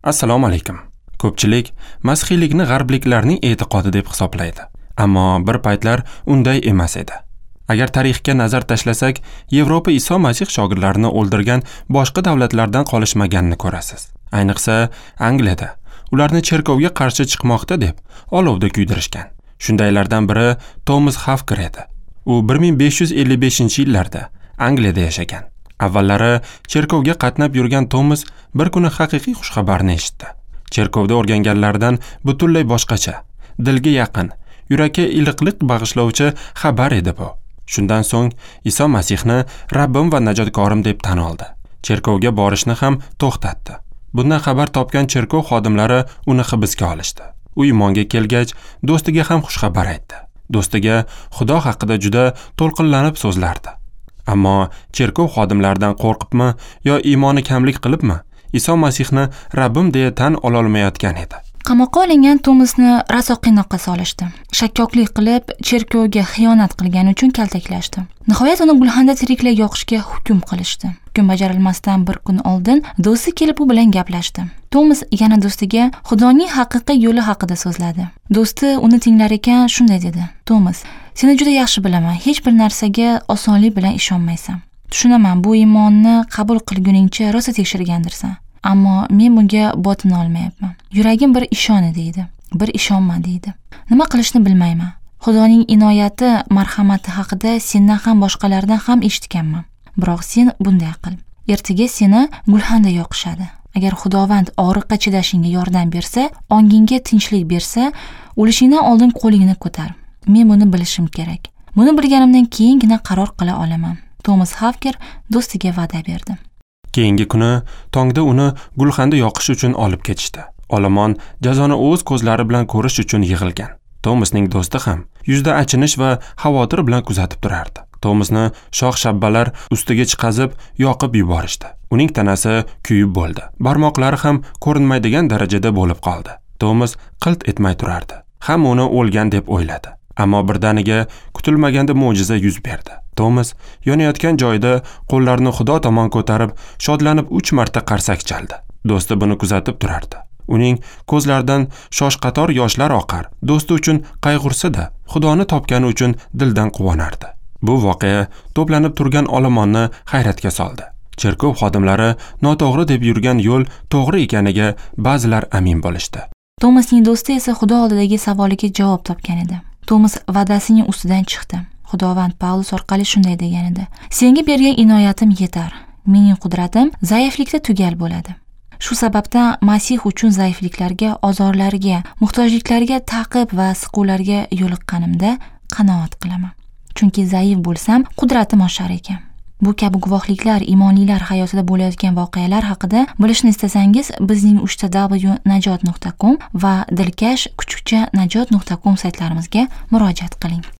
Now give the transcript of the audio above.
Assalomu alaykum. Ko'pchilik masihiylikni g'arbliklarning e'tiqodi deb hisoblaydi. Ammo bir paytlar unday emas edi. Agar tarixga nazar tashlasak, Yevropa Iso Masih shogirdlarini o'ldirgan boshqa davlatlardan qolishmaganini ko'rasiz. Ayniqsa, Angliyada ularni cherkovga qarshi chiqmoqda deb olovda kuydirishgan. Shundaylardan biri Thomas Hafker edi. U 1555-yillarda Angliyada yashagan. Avvallari cherkovga qatnab yurgan Thomas bir kuni haqiqiy xushxabarni eshitdi. Cherkovda o'rganganlardan butunlay boshqacha, dilga yaqin, yurakka iliqlik bag'ishlovchi xabar edi bu. Shundan so'ng Iso Masihni Rabbim va najotkorim deb tan oldi. Cherkovga borishni ham to'xtatdi. Bundan xabar topgan cherkov xodimlari uni hibsga olishdi. U imonga kelgach, do'stiga ham xushxabar aytdi. Do'stiga Xudo haqida juda to'lqinlanib so'zlardi. Ammo cherkov xodimlaridan qo'rqibmi yo iymoni kamlik qilibmi, Iso Masihni Rabbim deya tan ololmayotgan edi. Qamoqqa olingan Thomasni raso qiynoqqa solishdi. Shakkoklik qilib, cherkovga xiyonat qilgani uchun kaltaklashdi. Nihoyat uni gulxanda tiriklay yoqishga hukm qilishdi. Hukm bajarilmasdan bir kun oldin do'sti kelib u bilan gaplashdi. Thomas yana do'stiga Xudoning haqiqiy yo'li haqida so'zladi. Do'sti uni tinglar ekan shunday dedi: "Thomas, seni juda yaxshi bilaman. Hech bir narsaga osonlik bilan ishonmaysan. Tushunaman, bu iymonni qabul qilguningcha rosa tekshirgandirsan. Ammo men bunga botina olmayapman. Yuragim bir ishoni deydi, bir ishonma deydi. Nima qilishni bilmayman. Xudoning inoyati, marhamati haqida sendan ham boshqalardan ham eshitganman. Biroq sen bunday qil. Ertaga seni gulxanda yoqishadi. Agar Xudovand og'riqqa chidashingga yordam bersa, ongingga tinchlik bersa, o'lishingdan oldin qo'lingni ko'tar. Men buni bilishim kerak. Buni bilganimdan keyingina qaror qila olaman." Thomas Hafker do'stiga va'da berdi. Keyingi kuni tongda uni gulxanda yoqish uchun olib ketishdi. Olomon jazoni o'z ko'zlari bilan ko'rish uchun yig'ilgan. Thomasning do'sti ham yuzda achinish va xavotir bilan kuzatib turardi. Thomasni shox-shabbalar ustiga chiqazib, yoqib yuborishdi. Uning tanasi kuyib bo'ldi. Barmoqlari ham ko'rinmaydigan darajada bo'lib qoldi. Thomas qilt etmay turardi. Hamma uni o'lgan deb o'yladi. Ammo birdaniga kutilmaganda mo'jiza yuz berdi. Thomas yonayotgan joyida qo'llarini Xudo tomon ko'tarib, shodlanib 3 marta qarsak chaldi. Do'sti buni kuzatib turardi. Uning ko'zlaridan shoshqator yoshlar oqar. Do'sti uchun qayg'ursa-da, Xudoni topgani uchun dildan quvonardi. Bu voqea to'planib turgan olomonni hayratga soldi. Cherkov xodimlari noto'g'ri deb yurgan yo'l to'g'ri ekaniga ba'zilar amin bo'lishdi. Thomasning do'sti esa Xudo oldidagi savoliga javob topgan edi. Thomas va'dasining ustidan chiqdi. Xudovand Paulus orqali shunday degan edi: "Senga bergan inoyatim yetar. Mening qudratim zaiflikda tugal bo'ladi." Shu sababdan Masih uchun zaifliklarga, ozorlarga, muhtojliklarga, ta'qib va siquvlarga yo'liqqanimda qanoat qilaman. Chunki zaif bo'lsam, qudratim oshar ekan. Bu kabi guvohliklar iymonlilar hayotida bo'layotgan voqealar haqida bilishni istasangiz, bizning 3w.najot.com va dilkash kuchukcha najot.com saytlarimizga murojaat qiling.